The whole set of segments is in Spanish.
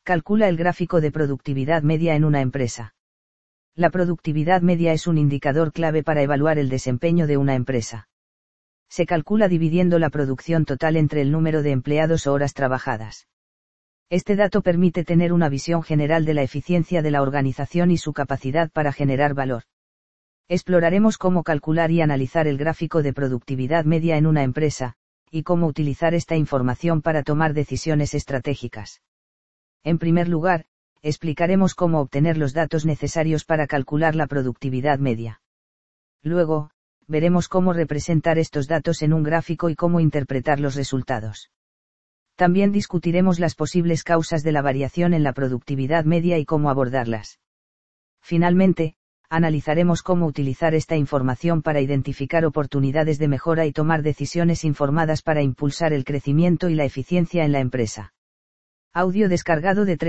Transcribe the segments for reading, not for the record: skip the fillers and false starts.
Calcula el gráfico de productividad media en una empresa. La productividad media es un indicador clave para evaluar el desempeño de una empresa. Se calcula dividiendo la producción total entre el número de empleados o horas trabajadas. Este dato permite tener una visión general de la eficiencia de la organización y su capacidad para generar valor. Exploraremos cómo calcular y analizar el gráfico de productividad media en una empresa, y cómo utilizar esta información para tomar decisiones estratégicas. En primer lugar, explicaremos cómo obtener los datos necesarios para calcular la productividad media. Luego, veremos cómo representar estos datos en un gráfico y cómo interpretar los resultados. También discutiremos las posibles causas de la variación en la productividad media y cómo abordarlas. Finalmente, analizaremos cómo utilizar esta información para identificar oportunidades de mejora y tomar decisiones informadas para impulsar el crecimiento y la eficiencia en la empresa. Audio descargado de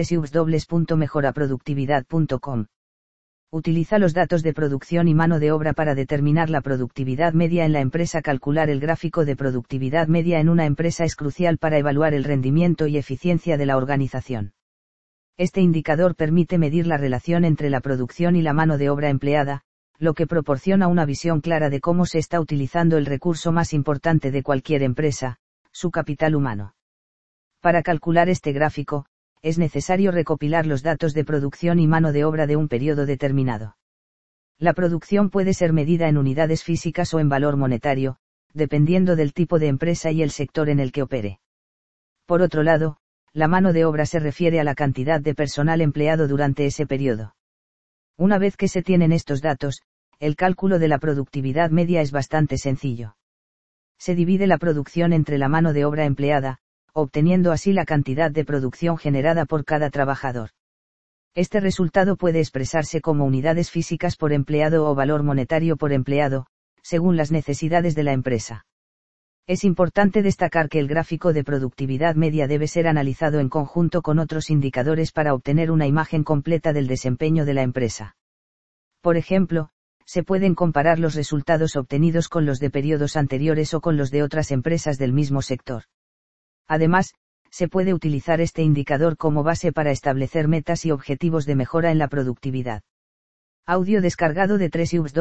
www.mejoraproductividad.com. Utiliza los datos de producción y mano de obra para determinar la productividad media en la empresa. Calcular el gráfico de productividad media en una empresa es crucial para evaluar el rendimiento y eficiencia de la organización. Este indicador permite medir la relación entre la producción y la mano de obra empleada, lo que proporciona una visión clara de cómo se está utilizando el recurso más importante de cualquier empresa, su capital humano. Para calcular este gráfico, es necesario recopilar los datos de producción y mano de obra de un periodo determinado. La producción puede ser medida en unidades físicas o en valor monetario, dependiendo del tipo de empresa y el sector en el que opere. Por otro lado, la mano de obra se refiere a la cantidad de personal empleado durante ese periodo. Una vez que se tienen estos datos, el cálculo de la productividad media es bastante sencillo. Se divide la producción entre la mano de obra empleada, obteniendo así la cantidad de producción generada por cada trabajador. Este resultado puede expresarse como unidades físicas por empleado o valor monetario por empleado, según las necesidades de la empresa. Es importante destacar que el gráfico de productividad media debe ser analizado en conjunto con otros indicadores para obtener una imagen completa del desempeño de la empresa. Por ejemplo, se pueden comparar los resultados obtenidos con los de periodos anteriores o con los de otras empresas del mismo sector. Además, se puede utilizar este indicador como base para establecer metas y objetivos de mejora en la productividad. Audio descargado de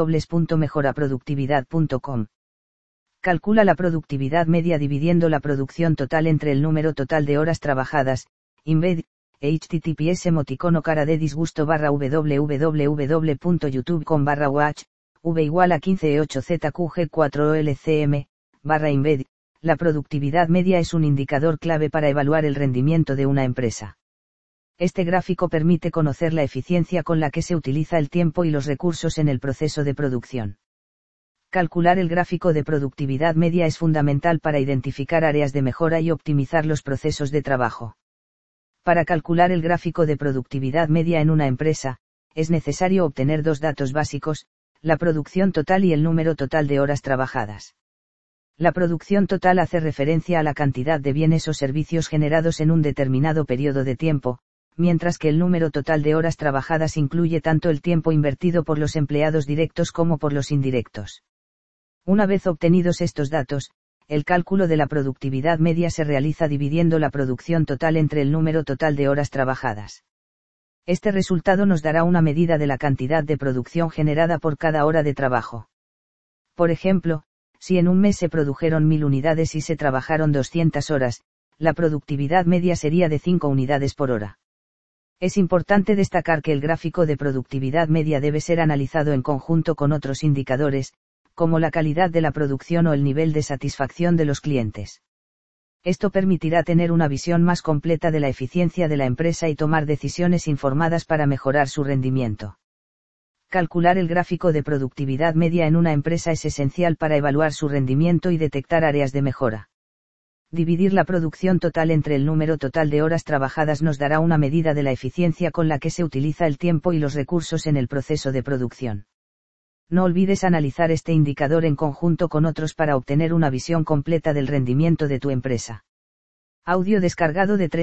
www.mejoraproductividad.com. Calcula la productividad media dividiendo la producción total entre el número total de horas trabajadas, embed, https emoticono cara de disgusto www.youtube.com/watch, v igual a 158zqg4olcm, /embed. La productividad media es un indicador clave para evaluar el rendimiento de una empresa. Este gráfico permite conocer la eficiencia con la que se utiliza el tiempo y los recursos en el proceso de producción. Calcular el gráfico de productividad media es fundamental para identificar áreas de mejora y optimizar los procesos de trabajo. Para calcular el gráfico de productividad media en una empresa, es necesario obtener dos datos básicos, la producción total y el número total de horas trabajadas. La producción total hace referencia a la cantidad de bienes o servicios generados en un determinado periodo de tiempo, mientras que el número total de horas trabajadas incluye tanto el tiempo invertido por los empleados directos como por los indirectos. Una vez obtenidos estos datos, el cálculo de la productividad media se realiza dividiendo la producción total entre el número total de horas trabajadas. Este resultado nos dará una medida de la cantidad de producción generada por cada hora de trabajo. Por ejemplo, si en un mes se produjeron 1000 unidades y se trabajaron 200 horas, la productividad media sería de 5 unidades por hora. Es importante destacar que el gráfico de productividad media debe ser analizado en conjunto con otros indicadores, como la calidad de la producción o el nivel de satisfacción de los clientes. Esto permitirá tener una visión más completa de la eficiencia de la empresa y tomar decisiones informadas para mejorar su rendimiento. Calcular el gráfico de productividad media en una empresa es esencial para evaluar su rendimiento y detectar áreas de mejora. Dividir la producción total entre el número total de horas trabajadas nos dará una medida de la eficiencia con la que se utiliza el tiempo y los recursos en el proceso de producción. No olvides analizar este indicador en conjunto con otros para obtener una visión completa del rendimiento de tu empresa. Audio descargado de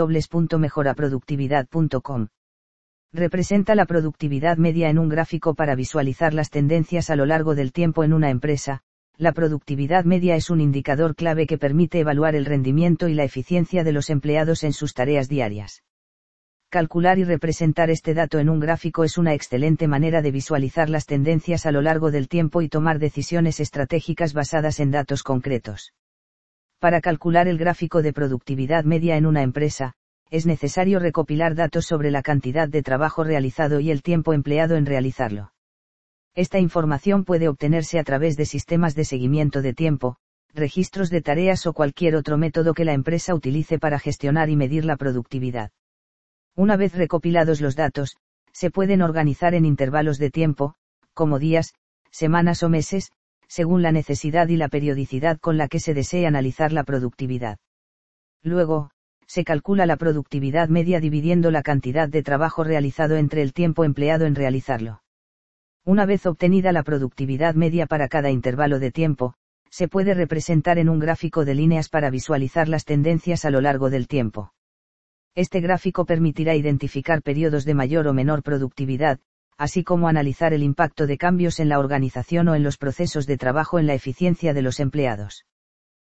www.mejoraproductividad.com. Representa la productividad media en un gráfico para visualizar las tendencias a lo largo del tiempo en una empresa. La productividad media es un indicador clave que permite evaluar el rendimiento y la eficiencia de los empleados en sus tareas diarias. Calcular y representar este dato en un gráfico es una excelente manera de visualizar las tendencias a lo largo del tiempo y tomar decisiones estratégicas basadas en datos concretos. Para calcular el gráfico de productividad media en una empresa, es necesario recopilar datos sobre la cantidad de trabajo realizado y el tiempo empleado en realizarlo. Esta información puede obtenerse a través de sistemas de seguimiento de tiempo, registros de tareas o cualquier otro método que la empresa utilice para gestionar y medir la productividad. Una vez recopilados los datos, se pueden organizar en intervalos de tiempo, como días, semanas o meses, según la necesidad y la periodicidad con la que se desee analizar la productividad. Luego, se calcula la productividad media dividiendo la cantidad de trabajo realizado entre el tiempo empleado en realizarlo. Una vez obtenida la productividad media para cada intervalo de tiempo, se puede representar en un gráfico de líneas para visualizar las tendencias a lo largo del tiempo. Este gráfico permitirá identificar periodos de mayor o menor productividad, así como analizar el impacto de cambios en la organización o en los procesos de trabajo en la eficiencia de los empleados.